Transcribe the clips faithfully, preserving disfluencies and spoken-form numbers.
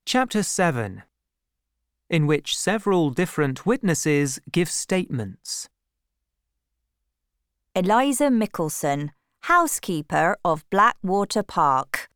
Chapter seven, in which several different witnesses give statements. Eliza Mickelson, housekeeper of Blackwater Park.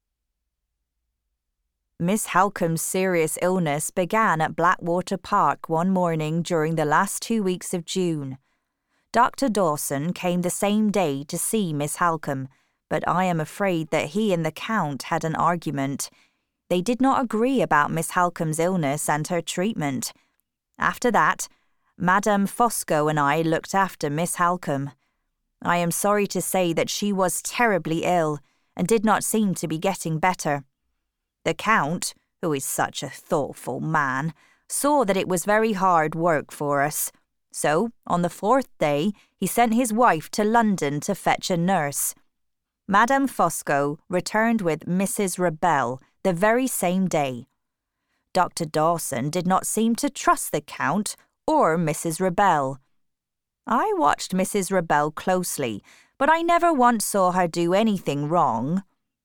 Miss Halcombe's serious illness began at Blackwater Park one morning during the last two weeks of June. Doctor Dawson came the same day to see Miss Halcombe, but I am afraid that he and the Count had an argument. They did not agree about Miss Halcombe's illness and her treatment. After that, Madame Fosco and I looked after Miss Halcombe. I am sorry to say that she was terribly ill and did not seem to be getting better. The Count, who is such a thoughtful man, saw that it was very hard work for us. So, on the fourth day, he sent his wife to London to fetch a nurse. Madame Fosco returned with Missus Rebel the very same day. Doctor Dawson did not seem to trust the Count or Missus Rebel. I watched Missus Rebel closely, but I never once saw her do anything wrong.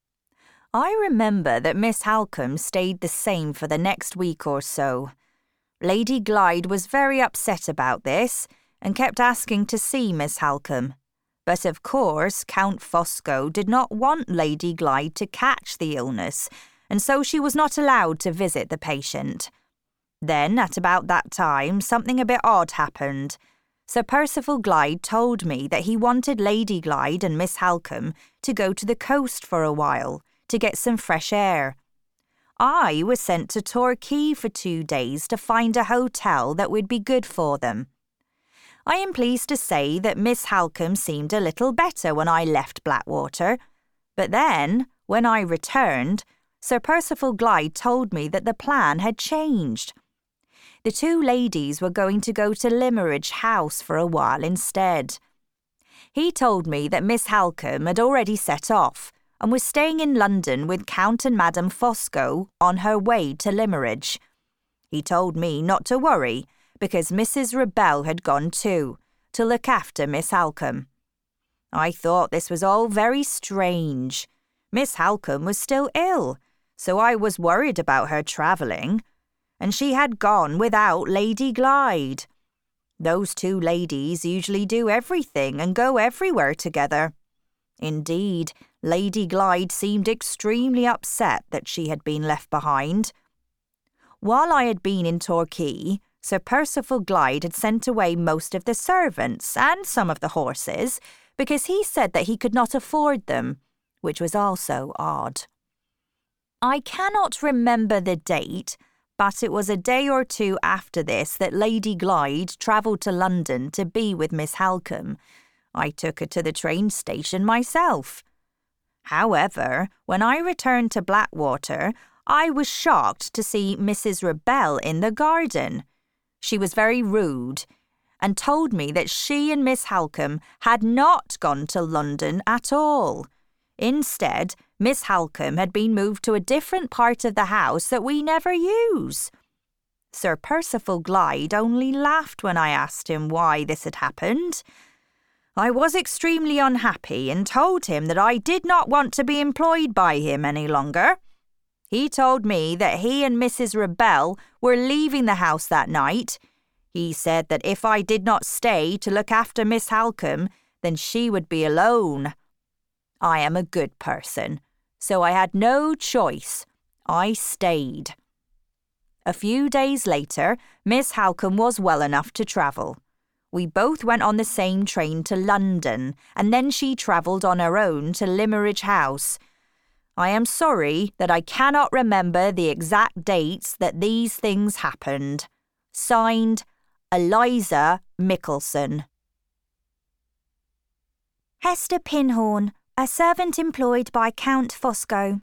I remember that Miss Halcombe stayed the same for the next week or so. Lady Glyde was very upset about this and kept asking to see Miss Halcombe. But of course, Count Fosco did not want Lady Glyde to catch the illness, and so she was not allowed to visit the patient. Then, at about that time, something a bit odd happened. Sir Percival Glyde told me that he wanted Lady Glyde and Miss Halcombe to go to the coast for a while, to get some fresh air. I was sent to Torquay for two days to find a hotel that would be good for them. I am pleased to say that Miss Halcombe seemed a little better when I left Blackwater, but then, when I returned, Sir Percival Glyde told me that the plan had changed. The two ladies were going to go to Limeridge House for a while instead. He told me that Miss Halcombe had already set off and was staying in London with Count and Madame Fosco on her way to Limeridge. He told me not to worry, because Missus Rebel had gone too, to look after Miss Halcombe. I thought this was all very strange. Miss Halcombe was still ill, so I was worried about her travelling, and she had gone without Lady Glyde. Those two ladies usually do everything and go everywhere together. Indeed, Lady Glyde seemed extremely upset that she had been left behind. While I had been in Torquay, Sir Percival Glyde had sent away most of the servants and some of the horses because he said that he could not afford them, which was also odd. I cannot remember the date, but it was a day or two after this that Lady Glyde travelled to London to be with Miss Halcombe. I took her to the train station myself. However, when I returned to Blackwater, I was shocked to see Missus Rebel in the garden. She was very rude and told me that she and Miss Halcombe had not gone to London at all. Instead, Miss Halcombe had been moved to a different part of the house that we never use. Sir Percival Glyde only laughed when I asked him why this had happened. I was extremely unhappy and told him that I did not want to be employed by him any longer. He told me that he and Missus Rebel were leaving the house that night. He said that if I did not stay to look after Miss Halcombe, then she would be alone. I am a good person, so I had no choice. I stayed. A few days later, Miss Halcombe was well enough to travel. We both went on the same train to London, and then she travelled on her own to Limeridge House. I am sorry that I cannot remember the exact dates that these things happened. Signed, Eliza Mickelson. Hester Pinhorn, a servant employed by Count Fosco.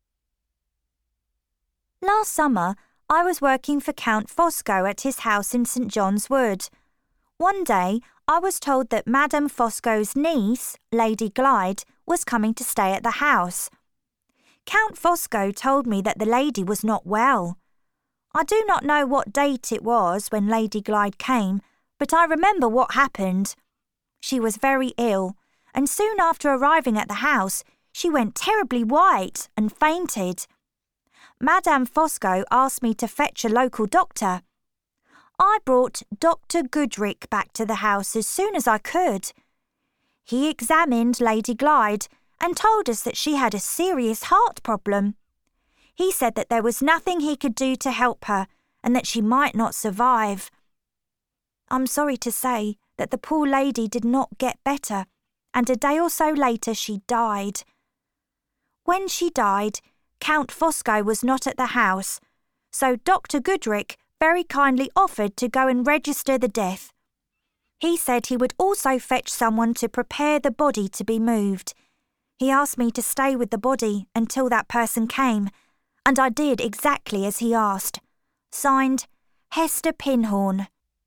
Last summer, I was working for Count Fosco at his house in St John's Wood. One day, I was told that Madame Fosco's niece, Lady Glyde, was coming to stay at the house. Count Fosco told me that the lady was not well. I do not know what date it was when Lady Glyde came, but I remember what happened. She was very ill, and soon after arriving at the house, she went terribly white and fainted. Madame Fosco asked me to fetch a local doctor. I brought Doctor Goodrick back to the house as soon as I could. He examined Lady Glyde and told us that she had a serious heart problem. He said that there was nothing he could do to help her and that she might not survive. I'm sorry to say that the poor lady did not get better, and a day or so later she died. When she died, Count Fosco was not at the house, so Doctor Goodrick very kindly offered to go and register the death. He said he would also fetch someone to prepare the body to be moved. He asked me to stay with the body until that person came, and I did exactly as he asked. Signed, Hester Pinhorn.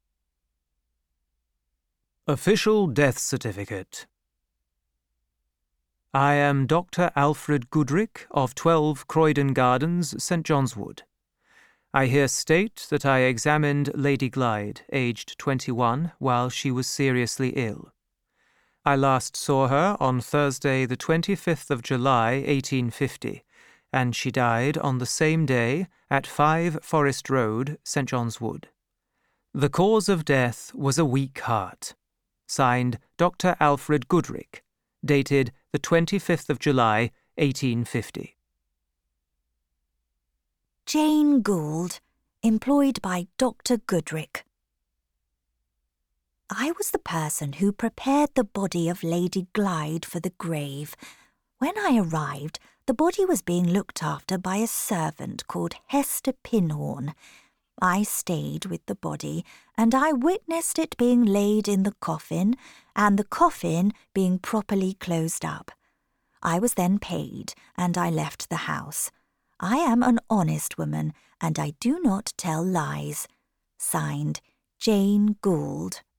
Official Death Certificate. I am Doctor Alfred Goodrick of twelve Croydon Gardens, St John's Wood. I here state that I examined Lady Glyde, aged twenty-one, while she was seriously ill. I last saw her on Thursday the twenty-fifth of July, eighteen fifty, and she died on the same day at five Forest Road, St John's Wood. The cause of death was a weak heart. Signed, Doctor Alfred Goodrick, dated the twenty-fifth of July, eighteen fifty. Jane Gould, employed by Doctor Goodrick. I was the person who prepared the body of Lady Glyde for the grave. When I arrived, the body was being looked after by a servant called Hester Pinhorn. I stayed with the body, and I witnessed it being laid in the coffin, and the coffin being properly closed up. I was then paid, and I left the house. I am an honest woman, and I do not tell lies. Signed, Jane Gould.